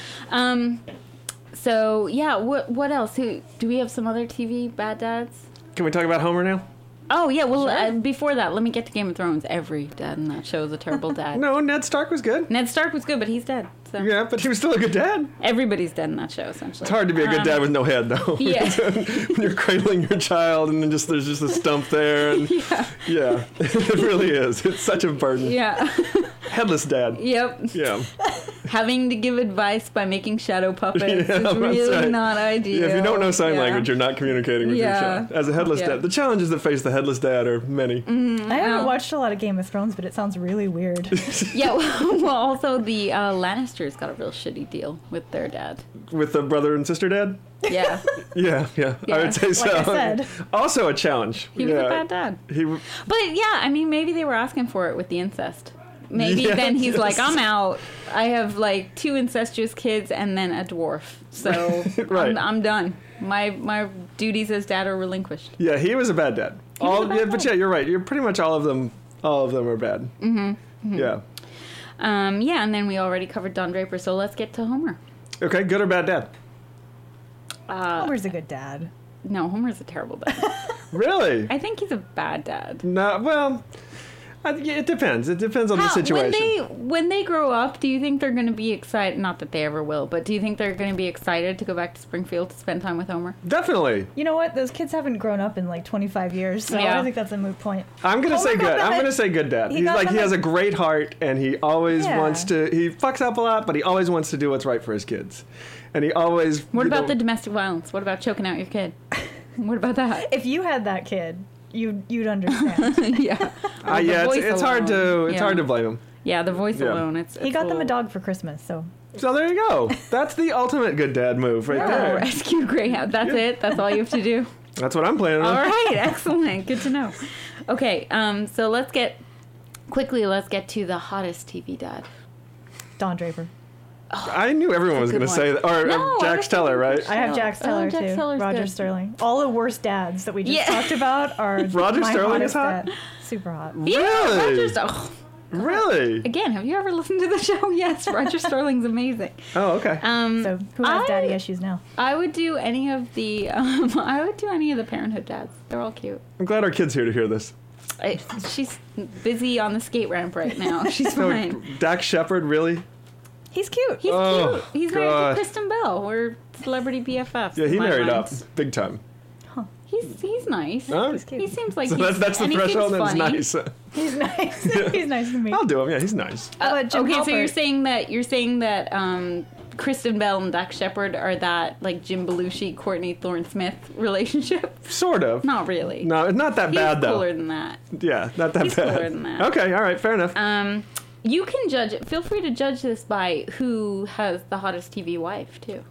So yeah, what else? Do we have some other TV bad dads? Can we talk about Homer now? Oh yeah, well Sure. before that, let me get to Game of Thrones. Every dad in that show is a terrible dad. No, Ned Stark was good. Ned Stark was good, but he's dead. So Yeah, but he was still a good dad. everybody's dead in that show essentially. It's hard to be a good dad with no head, though. Yeah. When you're cradling your child and then there's just a stump there. And yeah, it really is. It's such a burden. Yeah. Headless dad. Yep. Yeah. Having to give advice by making shadow puppets Yeah, is that's really right. not ideal. Yeah, if you don't know sign Yeah. language, you're not communicating with your Yeah. child. As a headless Yeah. dad, the challenges that face the headless dad are many. I haven't watched a lot of Game of Thrones, but it sounds really weird. Yeah, well, also the Lannisters got a real shitty deal with their dad. With the brother and sister dad? Yeah, Yeah, I Yeah, would say so. I said. Also a challenge. he was a bad dad. But yeah, I mean, maybe they were asking for it with the incest. Maybe Yeah, then he's like, yes. I'm out. I have 2 incestuous kids and then a dwarf. So Right. I'm done. My duties as dad are relinquished. Yeah, he was a bad dad. But yeah, you're right. You're pretty much all of them are bad. Mm-hmm. Yeah. Yeah, and then we already covered Don Draper, so let's get to Homer. Okay, good or bad dad? Homer's a good dad. No, Homer's a terrible dad. Really? I think he's a bad dad. No, well, it depends. It depends on the situation. When they grow up, do you think they're going to be excited? Not that they ever will, but do you think they're going to be excited to go back to Springfield to spend time with Homer? Definitely. You know what? Those kids haven't grown up in 25 years, so Yeah. I think that's a moot point. I'm gonna Homer say got good. them I'm at- gonna say good dad. he He's got like them he has at- a great heart, and he always Yeah. wants to. He fucks up a lot, but he always wants to do what's right for his kids, and he always. What about the domestic violence? What about choking out your kid? What about that? If you had that kid, you'd understand. Yeah. Yeah, voice it's hard alone. to Yeah. hard to blame him. Yeah, the voice Yeah. alone. It's He got them a little- dog for Christmas, so So there you go. That's the ultimate good dad move right Oh, there. rescue Greyhound. That's it. That's all you have to do. That's what I'm planning on. All right, excellent. Good to know. Okay, so let's get to the hottest TV dad. Don Draper. I knew everyone was good going to say one. that. Or No, I Jax was Teller, right? I have Jax Teller Jax too. Teller's Roger good. Sterling. All the worst dads that we just Yeah. talked about are Roger my Sterling is hottest hot? dad. Super hot. Yeah, Really? Roger's. Oh, Really? again, have you ever listened to the show? Yes, Roger Sterling's amazing. Oh, okay. So who has daddy issues now? I would do any of the Parenthood dads. They're all cute. I'm glad our kid's here to hear this. She's busy on the skate ramp right now. She's So, fine. Dax Shepard, really? He's cute. He's Oh, cute. He's married God. to Kristen Bell. We're celebrity BFFs. Yeah, he in my married mind. up big time. He's nice. Huh? He's cute. He seems like So that's the and he seems threshold. That's funny. nice. He's nice. He's nice to me. I'll do him. Yeah, he's nice. How about Jim Okay, so Halpert? you're saying that Kristen Bell and Dax Shepard are that like Jim Belushi, Courtney Thorne Smith relationship? Sort of. Not really. No, it's not that He's bad though. cooler than that. Yeah, not that He's bad. cooler than that. Okay, all right, fair enough. You can judge it. Feel free to judge this by who has the hottest TV wife too.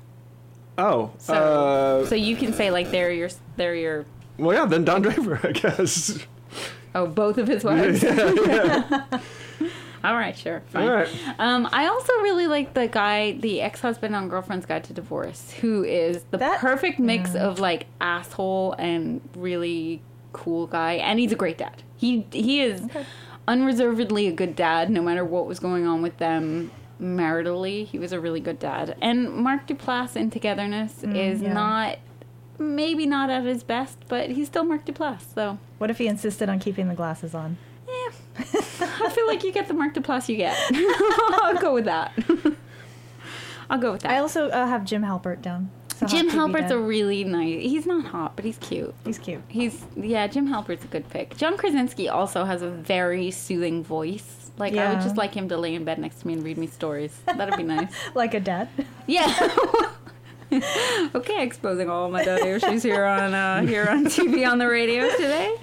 So you can say like they're your well, yeah, then Don Draper, I guess. both of his wives. All right, sure, fine. All right. I also really like the guy, the ex-husband on Girlfriend's Guide to Divorce, who is the perfect mix of like asshole and really cool guy, and he's a great dad. He is unreservedly a good dad, no matter what was going on with them maritally. He was a really good dad. And Mark Duplass in Togetherness is maybe not at his best, but he's still Mark Duplass. So What if he insisted on keeping the glasses on? I feel like you get the Mark Duplass you get. I'll go with that. I'll go with that. I also have Jim Halpert down. So Jim hot TV Halpert's dad. a really nice. He's not hot, but he's cute. He's cute. Jim Halpert's a good pick. John Krasinski also has a very soothing voice. Like I would Yeah. just like him to lay in bed next to me and read me stories. That'd be nice. Like a dad. Yeah. Okay, exposing all of my daddy issues here on TV on the radio today.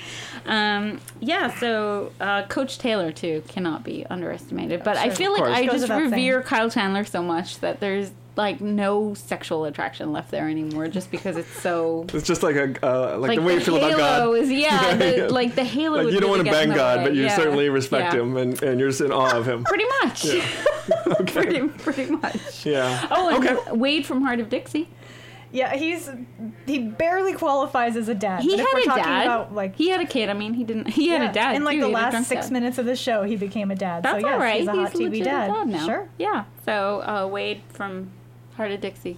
So Coach Taylor too cannot be underestimated. But I feel like I Goes just without revere saying. Kyle Chandler so much that there's like no sexual attraction left there anymore, just because it's so. It's just like the way you feel about God. Is like the halo. Like would you don't really want to get in bang the God, way. but you Yeah. certainly respect Yeah. him, and you're just in awe of him. Pretty much. Yeah. Okay. pretty much. Yeah. Oh, and okay. Wade from Heart of Dixie. Yeah, he barely qualifies as a dad. He But if had we're a talking dad. About, like, He had a kid. I mean, he didn't. He had a dad. In like too. the He had a last drunk 6 dad. minutes of the show, he became a dad. That's so yes, all right. he's a hot TV legit dad. now. Sure. Yeah. So Wade from Heart of Dixie.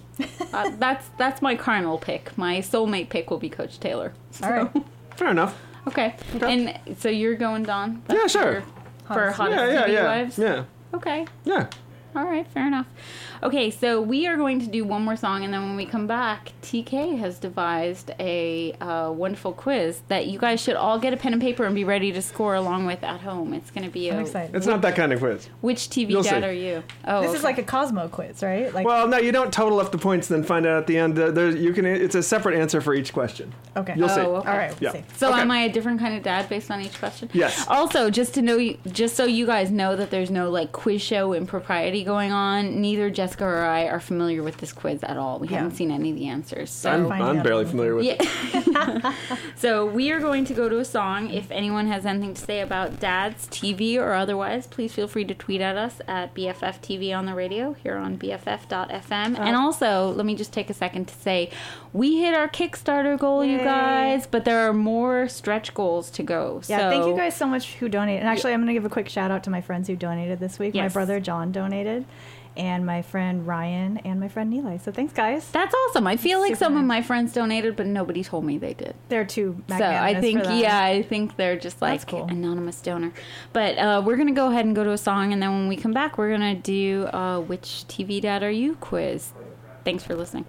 That's my carnal pick. My soulmate pick will be Coach Taylor. So, All right. Fair enough. Okay. And so you're going, Dawn? Yeah, sure. For hottest Yeah, TV yeah, wives. yeah. Okay. Yeah. All right, fair enough. Okay, so we are going to do one more song, and then when we come back, TK has devised a wonderful quiz that you guys should all get a pen and paper and be ready to score along with at home. It's going to be I'm excited. It's not that kind of quiz. Which TV You'll dad see. are you? Oh, This is okay. like a Cosmo quiz, right? Like, Well, no, you don't total up the points, then find out at the end. It's a separate answer for each question. okay. You'll see. Oh, okay. All right. Yeah. We'll see. So Okay. am I a different kind of dad based on each question? Yes. Also, just so you guys know that there's no like quiz show impropriety going on. Neither Jessica or I are familiar with this quiz at all. We haven't seen any of the answers. So Finding I'm out barely about familiar with it. yeah. So we are going to go to a song. If anyone has anything to say about dads, TV, or otherwise, please feel free to tweet at us at BFF TV on the radio here on BFF.fm. And also, let me just take a second to say, we hit our Kickstarter goal, you Yay. guys, but there are more stretch goals to go. Yeah, so, thank you guys so much who donated. And actually, I'm going to give a quick shout out to my friends who donated this week. My Yes. brother John donated, and my friend Ryan, and my friend Neeli. So thanks, guys. That's awesome. I feel like Super some of nice. my friends donated, but nobody told me they did. They're too So magnanimous I think, for that. I think they're just like That's cool. anonymous donor. But we're gonna go ahead and go to a song, and then when we come back, we're gonna do which TV dad are you quiz. Thanks for listening.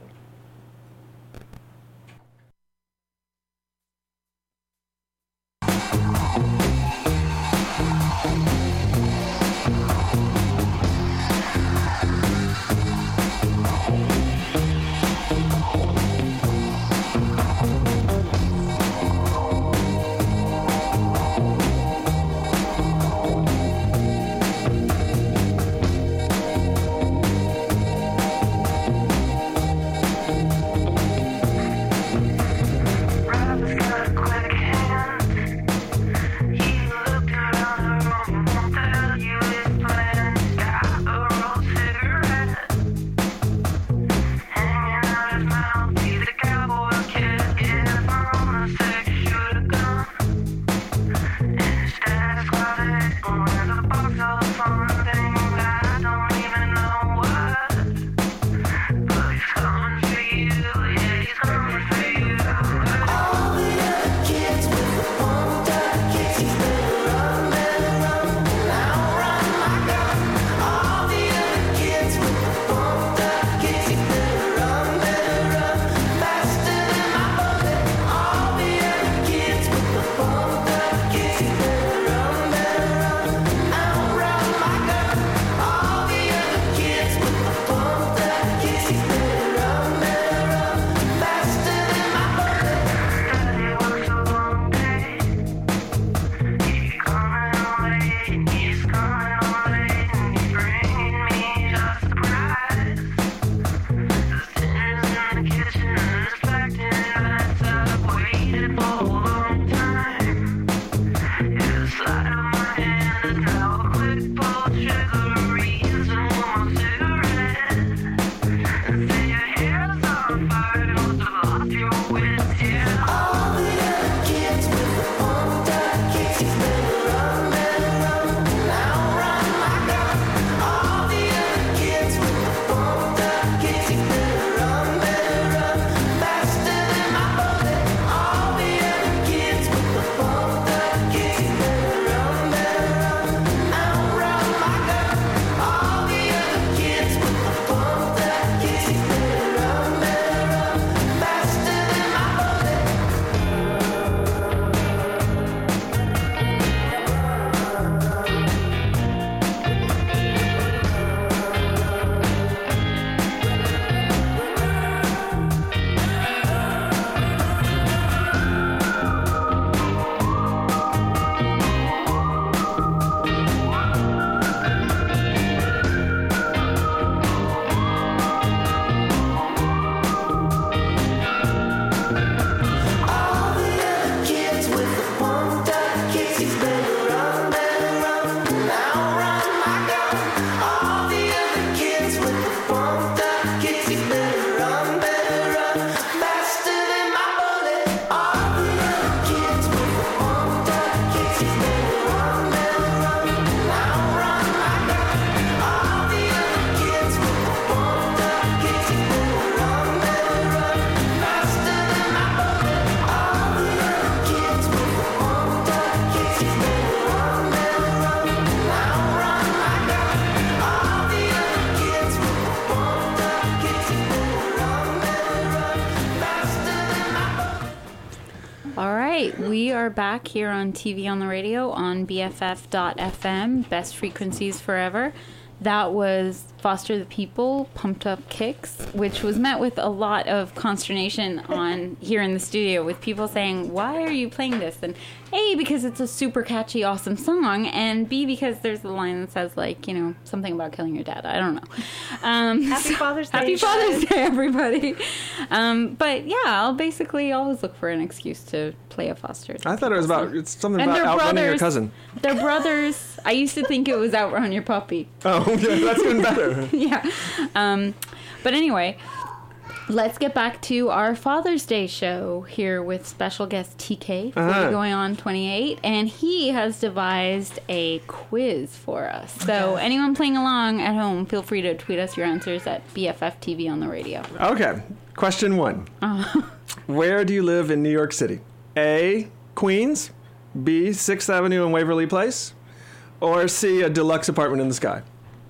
We are back here on TV on the Radio on BFF.FM, Best Frequencies Forever. That was Foster the People, Pumped Up Kicks, which was met with a lot of consternation on here in the studio with people saying, why are you playing this? And A, because it's a super catchy, awesome song, and B, because there's a line that says, like, you know, something about killing your dad. I don't know. Happy Father's Day. Happy Father's Day, everybody. But yeah, I'll basically always look for an excuse to play a Foster. I thought it was it's something And about they're outrunning your brothers. cousin. They're brothers. I used to think it was Outrun Your Puppy. Oh, yeah, that's even better. Yeah. But anyway, let's get back to our Father's Day show here with special guest TK, going on 28, and he has devised a quiz for us. So anyone playing along at home, feel free to tweet us your answers at BFFTV on the radio. Okay, question 1. Where do you live in New York City? A, Queens, B, 6th Avenue and Waverly Place, or C, a deluxe apartment in the sky?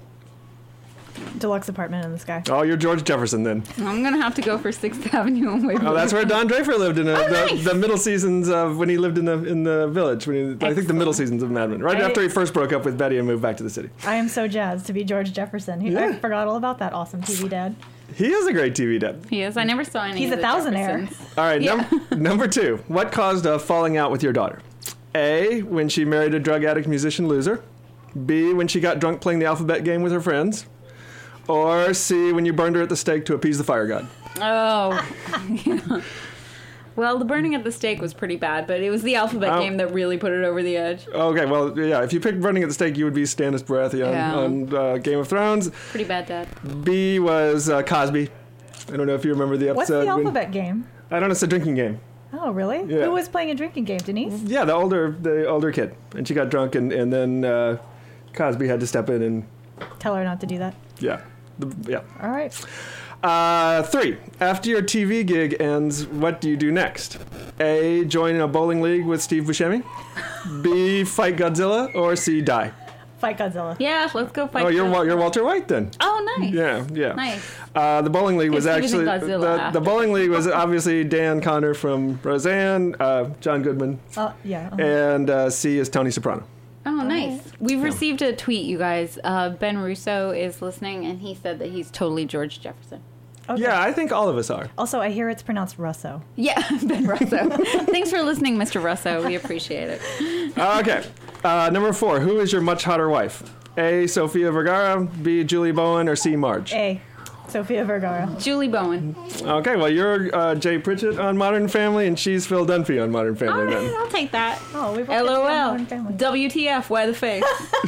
Deluxe apartment in the sky. Oh, you're George Jefferson then. I'm going to have to go for 6th Avenue and Waverly. Oh, that's where Don Draper lived in nice. the middle seasons of when he lived in the village. I think the middle seasons of Mad Men, right after he first broke up with Betty and moved back to the city. I am so jazzed to be George Jefferson. I forgot all about that awesome TV dad. He is a great TV dad. He is. I never saw any He's of a the thousandaire. Jeffersons. All right, Yeah. number 2. What caused a falling out with your daughter? A, when she married a drug addict musician loser. B, when she got drunk playing the alphabet game with her friends. Or C, when you burned her at the stake to appease the fire god. Oh. Yeah. Well, the burning at the stake was pretty bad, but it was the alphabet game that really put it over the edge. Okay, well, yeah, if you picked burning at the stake, you would be Stannis Baratheon on Game of Thrones. Pretty bad, Dad. B was Cosby. I don't know if you remember the episode. What's the alphabet game? I don't know, it's a drinking game. Oh, really? Yeah. Who was playing a drinking game? Denise? Yeah, the older kid. And she got drunk, and then Cosby had to step in and... Tell her not to do that. Yeah. All right. 3. After your TV gig ends, what do you do next? A, join a bowling league with Steve Buscemi. B, fight Godzilla. Or C, die. Fight Godzilla. Yeah, let's go fight. Oh, you're Walter White then. Oh, nice. Yeah. Nice. The bowling league was Because he was in actually Godzilla the after. bowling league was obviously Dan Connor from Roseanne, John Goodman, Yeah. and C is Tony Soprano. Oh, nice. We've received a tweet, you guys. Ben Russo is listening, and he said that he's totally George Jefferson. Okay. Yeah, I think all of us are. Also, I hear it's pronounced Russo. Yeah, Ben Russo. Thanks for listening, Mr. Russo. We appreciate it. Okay. Number 4. Who is your much hotter wife? A, Sofia Vergara. B, Julie Bowen. Or C, Marge. A. Sofia Vergara. Julie Bowen. Okay, well, you're Jay Pritchett on Modern Family, and she's Phil Dunphy on Modern Family All right, then. I'll take that. Oh, we've all LOL. family. WTF, why the face?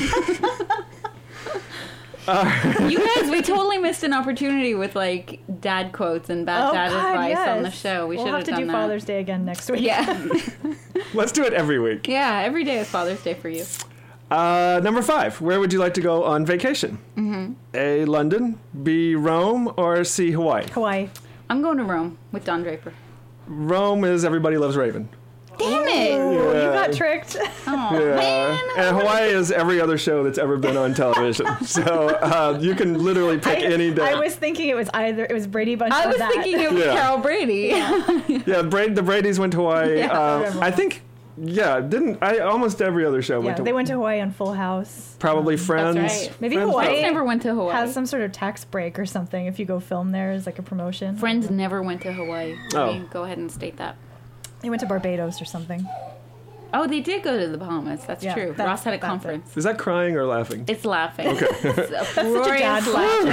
You guys, we totally missed an opportunity with, like, dad quotes and bad dad advice on the show. We should We'll have to done do that. Father's Day again next week. Yeah. Let's do it every week. Yeah, every day is Father's Day for you. Number 5. Where would you like to go on vacation? Mm-hmm. A, London. B, Rome. Or C, Hawaii. Hawaii. I'm going to Rome with Don Draper. Rome is Everybody Loves Raven. Damn it! Oh, Yeah. you got tricked. Oh, Yeah. man. And Hawaii is every other show that's ever been on television. So you can literally pick any day. I was thinking it was Brady Bunch I or was that. thinking it was Yeah. Carol Brady. Yeah, the Bradys went to Hawaii. Yeah, I remember I that. think, almost every other show Yeah, went to they went to Hawaii on Full House. Probably Friends. right. Maybe Friends Hawaii I never went to Hawaii. Has some sort of tax break or something if you go film there as like a promotion. Friends never went to Hawaii. Oh. Let me go ahead and state that. They went to Barbados or something. Oh, they did go to the Bahamas. That's Yeah, true. that's- Ross had a that's it. conference. Is that crying or laughing? It's laughing. Okay. It's a such a glorious dad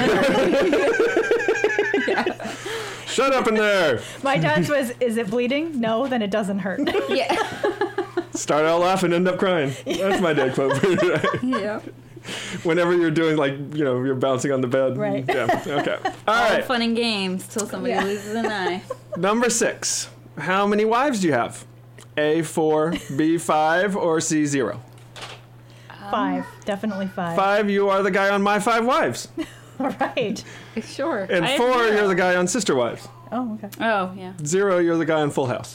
laugh. Shut up in there! My dad's was, is it bleeding? No, then it doesn't hurt. Yeah. Start out laughing, end up crying. That's my dad quote for you today. Yeah. Whenever you're doing, like, you're bouncing on the bed. Right. Yeah, okay. All All right. fun and games till somebody Yeah. loses an eye. Number 6. How many wives do you have? A, 4, B, 5, or C, 0? 5. Definitely 5. 5, you are the guy on My 5 Wives. All right. Sure. And I 4, have zero. you're the guy on Sister Wives. Oh, okay. Oh, yeah. 0, you're the guy on Full House.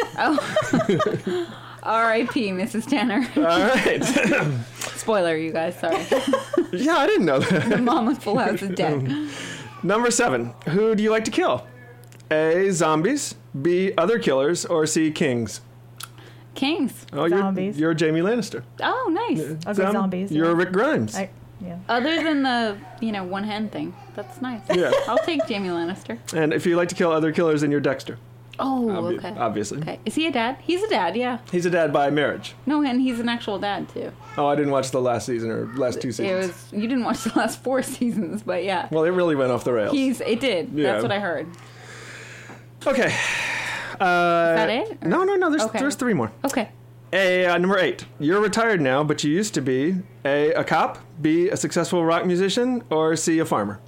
R.I.P. Mrs. Tanner. All right. Spoiler, you guys. Sorry. Yeah, I didn't know that. The mom of Full House is dead. Number 7. Who do you like to kill? A, zombies. B, other killers. Or C, kings. Kings. Oh, Zombies. you're Jamie Lannister. Oh, nice. Okay, zombies. You're yeah. Rick Grimes. Yeah. Other than the, one hand thing. That's nice. Yeah. I'll take Jamie Lannister. And if you like to kill other killers, then you're Dexter. Oh, okay. Obviously. Okay. Is he a dad? He's a dad, yeah. He's a dad by marriage. No, and he's an actual dad, too. Oh, I didn't watch the last season or last 2 seasons. You didn't watch the last 4 seasons, but yeah. Well, it really went off the rails. It did. Yeah. That's what I heard. Okay. Is that it? Or- No. Okay. There's 3 more. Okay. Number 8. You're retired now, but you used to be A, cop, B, a successful rock musician, or C, a farmer.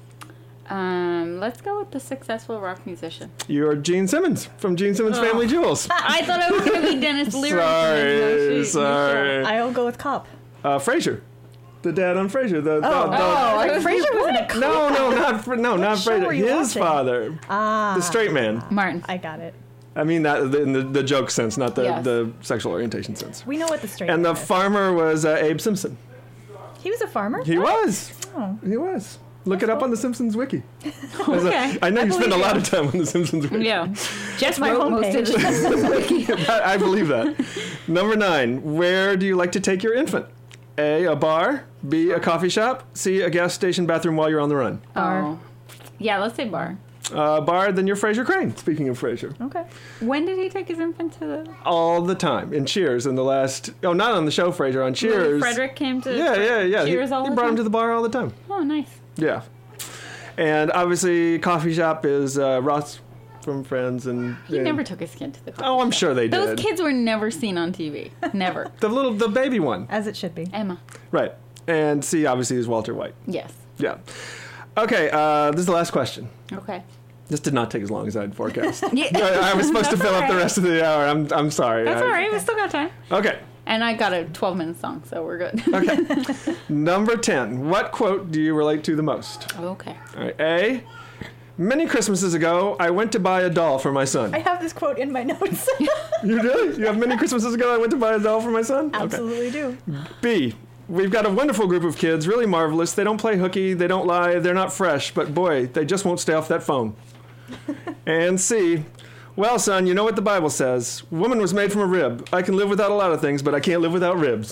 Let's go with the successful rock musician. You're Gene Simmons from Gene Simmons Family Jewels. I thought I was going to be Dennis Leary. Sorry. I'll go with cop. Frasier. The dad on Frasier. Frasier wasn't a cop. No, not show Frasier. were you His watching? father. The straight man. Martin. I got it. I mean that in the joke sense, not Yes. the sexual orientation sense. We know what the straight And the man is. farmer was Abe Simpson. He was a farmer? He was. Oh. He was. Look it up on the Simpsons wiki. Okay. I know you spend a believe lot you. of time on the Simpsons wiki. Yeah. Just my wrote most of homepage. the I believe that. Number 9. Where do you like to take your infant? A bar. B, a coffee shop. C, a gas station bathroom while you're on the run. Bar. Oh. Yeah, let's say bar. Bar, then you're Frasier Crane. Speaking of Frasier. Okay. When did he take his infant to the... All the time. In Cheers in the last... Oh, not on the show Frasier. On Cheers. Frederick came to Yeah. Cheers all he the brought time? him to the bar all the time. Oh, nice. Yeah. And obviously, coffee shop is Ross from Friends. And He never took his kid to the coffee Oh, I'm shop. sure they Those did. kids were never seen on TV. Never. The baby one. As it should be. Emma. Right. And C, obviously, is Walter White. Yes. Yeah. Okay, this is the last question. Okay. This did not take as long as I'd forecast. Yeah. I was supposed to That's fill up the all right. rest of the hour. I'm sorry. That's all right. We still got time. Okay. And I got a 12-minute song, so we're good. Okay. Number 10. What quote do you relate to the most? Okay. All right. A. Many Christmases ago, I went to buy a doll for my son. I have this quote in my notes. You do? You have many Christmases ago, I went to buy a doll for my son? Okay. Absolutely do. B. We've got a wonderful group of kids, really marvelous. They don't play hooky, they don't lie, they're not fresh, but boy, they just won't stay off that phone. And C. Well, son, you know what the Bible says. Woman was made from a rib. I can live without a lot of things, but I can't live without ribs.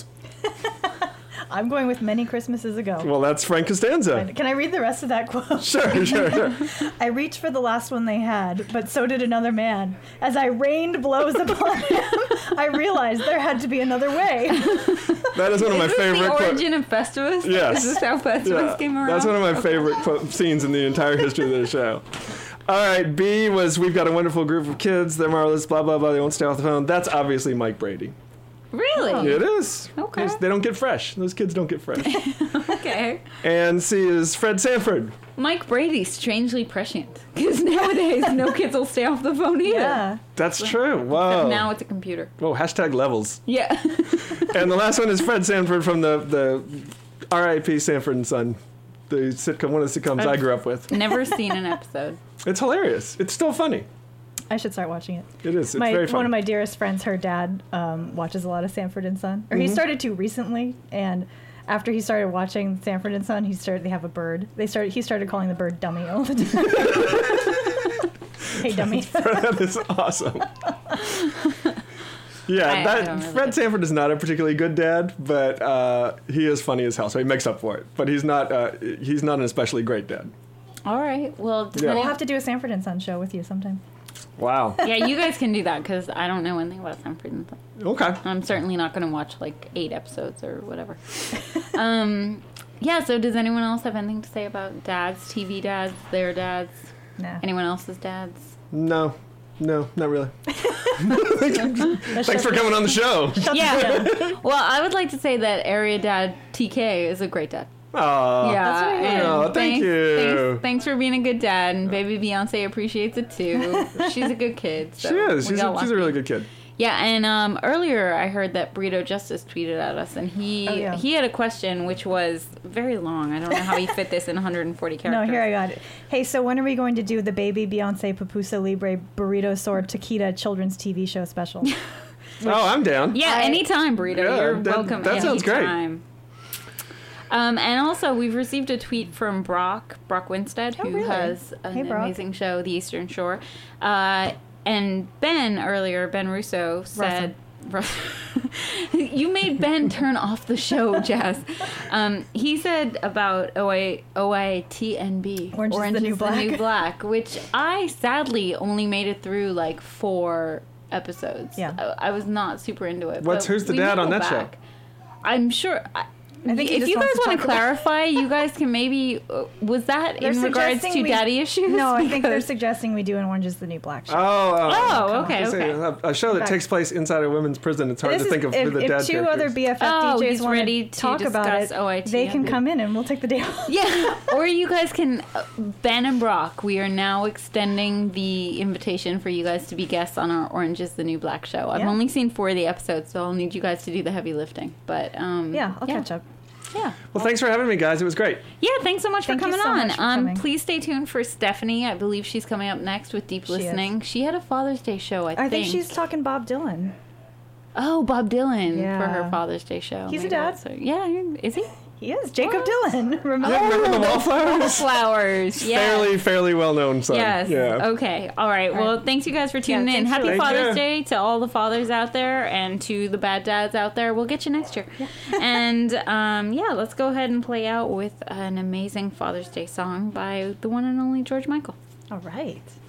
I'm going with many Christmases ago. Well, that's Frank Costanza. Can I read the rest of that quote? Sure. I reached for the last one they had, but so did another man. As I rained blows upon him, I realized there had to be another way. That is one of my Is this favorite the quotes. origin of Festivus? Yes. Is this how Festivus came around? That's one of my favorite scenes in the entire history of the show. All right, B was we've got a wonderful group of kids. They're marvelous, blah, blah, blah. They won't stay off the phone. That's obviously Mike Brady. Really? It is. Okay. They don't get fresh. Those kids don't get fresh. Okay. And C is Fred Sanford. Mike Brady, strangely prescient. Because nowadays, no kids will stay off the phone either. Yeah. That's true. Whoa. Now it's a computer. Whoa, hashtag levels. Yeah. And the last one is Fred Sanford from the R.I.P. Sanford and Son, the sitcom, one of the sitcoms I grew up with. Never seen an episode. It's hilarious. It's still funny. I should start watching it. It is. It's very funny. One of my dearest friends, her dad, watches a lot of Sanford and Son. Or Mm-hmm. he started to recently, and after he started watching Sanford and Son, they have a bird. He started calling the bird Dummy all the time. Hey, Dummy. That is awesome. Yeah, I don't really Fred get Sanford is not a particularly good dad, but he is funny as hell, so he makes up for it. But he's not an especially great dad. All right. Well, Yeah. depending- We'll have to do a Sanford and Son show with you sometime. Wow. yeah, you guys can do that because I don't know anything about Sanford and Son. Okay. I'm certainly not going to watch like 8 episodes or whatever. Yeah, so does anyone else have anything to say about dads, TV dads, their dads, Nah. anyone else's dads? No, not really. Thanks for coming on the show. Yeah. Well, I would like to say that Area Dad TK is a great dad. Aw. Yeah. That's really and Oh, thank you. Thanks for being a good dad, and baby Beyonce appreciates it too. She's a good kid. So She is. we She's got a lucky. really good kid. Yeah, and earlier I heard that Burrito Justice tweeted at us, and he had a question which was very long. I don't know how he fit this in 140 characters. No, here I got it. Hey, so when are we going to do the Baby Beyonce Papusa Libre Burrito Sword Taquita children's TV show special? Oh, I'm down. Yeah, anytime, Burrito. Yeah, You're that- welcome. that sounds great. anytime. And also, we've received a tweet from Brock Winstead, who really? has an Hey, Brock. amazing show, The Eastern Shore. And Ben Russo said, You made Ben turn off the show, Jess. He said about OITNB, Orange is the New Black, which I sadly only made it through like 4 episodes. Yeah. I was not super into it. Who's the dad on that show? I'm sure. I think if you guys want to clarify, you guys can maybe. Was that in regards to daddy issues? No, I think they're suggesting we do an Orange is the New Black show. Okay. A show that takes place inside a women's prison. It's hard to think of who the dad If 2 other characters. BFF DJs want ready to to talk about it, OIT, they can come in and we'll take the day off. Yeah, or you guys can. Ben and Brock, we are now extending the invitation for you guys to be guests on our Orange is the New Black show. I've only seen 4 of the episodes, so I'll need you guys to do the heavy lifting. But I'll catch up. Yeah. Well, thanks for having me, guys. It was great. Yeah, thanks so much for coming so on. much for coming. Please stay tuned for Stephanie. I believe she's coming up next with Deep Listening. She had a Father's Day show, I think she's talking Bob Dylan. Oh, Bob Dylan Yeah. for her Father's Day show. He's a dad. Yeah, is he? He is Jacob Dylan. Remember? Remember the Wallflowers? Wallflowers. Yeah. Fairly well known son. Yes. Yeah. Okay. All right. Well, thanks you guys for tuning in. thanks for Happy listening. Father's Thank you. Day to all the fathers out there and to the bad dads out there. We'll get you next year. Yeah. And let's go ahead and play out with an amazing Father's Day song by the one and only George Michael. All right.